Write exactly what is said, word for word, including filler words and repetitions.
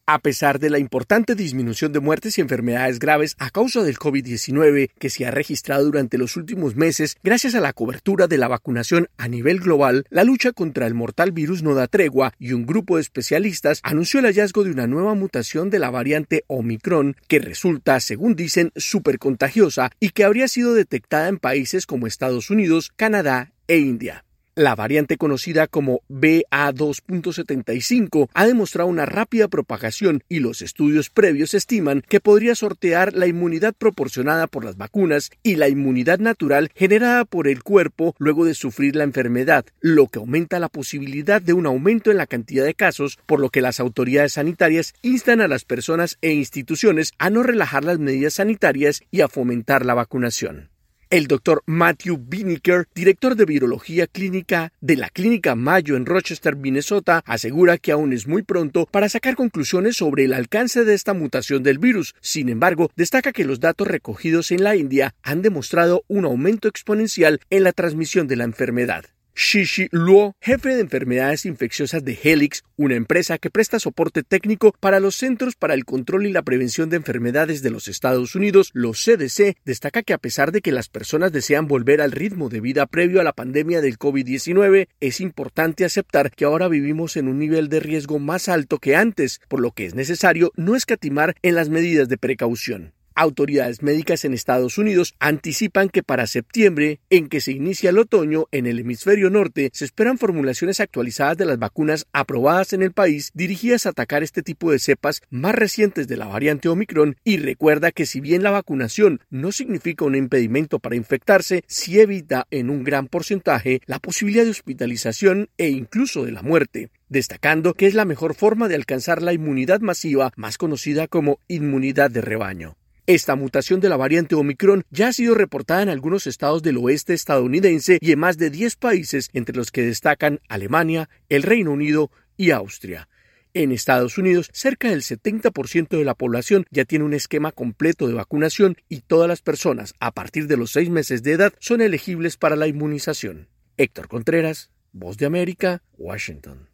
A pesar de la importante disminución de muertes y enfermedades graves a causa del COVID diecinueve que se ha registrado durante los últimos meses gracias a la cobertura de la vacunación a nivel global, la lucha contra el mortal virus no da tregua y un grupo de especialistas anunció el hallazgo de una nueva mutación de la variante Omicron que resulta, según dicen, súper contagiosa y que habría sido detectada en países como Estados Unidos, Canadá e India. La variante conocida como B A dos punto setenta y cinco ha demostrado una rápida propagación y los estudios previos estiman que podría sortear la inmunidad proporcionada por las vacunas y la inmunidad natural generada por el cuerpo luego de sufrir la enfermedad, lo que aumenta la posibilidad de un aumento en la cantidad de casos, por lo que las autoridades sanitarias instan a las personas e instituciones a no relajar las medidas sanitarias y a fomentar la vacunación. El doctor Matthew Binnicker, director de virología clínica de la Clínica Mayo en Rochester, Minnesota, asegura que aún es muy pronto para sacar conclusiones sobre el alcance de esta mutación del virus. Sin embargo, destaca que los datos recogidos en la India han demostrado un aumento exponencial en la transmisión de la enfermedad. Shishi Luo, jefe de enfermedades infecciosas de Helix, una empresa que presta soporte técnico para los Centros para el Control y la Prevención de Enfermedades de los Estados Unidos, los C D C, destaca que a pesar de que las personas desean volver al ritmo de vida previo a la pandemia del COVID diecinueve, es importante aceptar que ahora vivimos en un nivel de riesgo más alto que antes, por lo que es necesario no escatimar en las medidas de precaución. Autoridades médicas en Estados Unidos anticipan que para septiembre, en que se inicia el otoño en el hemisferio norte, se esperan formulaciones actualizadas de las vacunas aprobadas en el país dirigidas a atacar este tipo de cepas más recientes de la variante Omicron, y recuerda que si bien la vacunación no significa un impedimento para infectarse, sí evita en un gran porcentaje la posibilidad de hospitalización e incluso de la muerte, destacando que es la mejor forma de alcanzar la inmunidad masiva, más conocida como inmunidad de rebaño. Esta mutación de la variante Omicron ya ha sido reportada en algunos estados del oeste estadounidense y en más de diez países, entre los que destacan Alemania, el Reino Unido y Austria. En Estados Unidos, cerca del setenta por ciento de la población ya tiene un esquema completo de vacunación y todas las personas a partir de los seis meses de edad son elegibles para la inmunización. Héctor Contreras, Voz de América, Washington.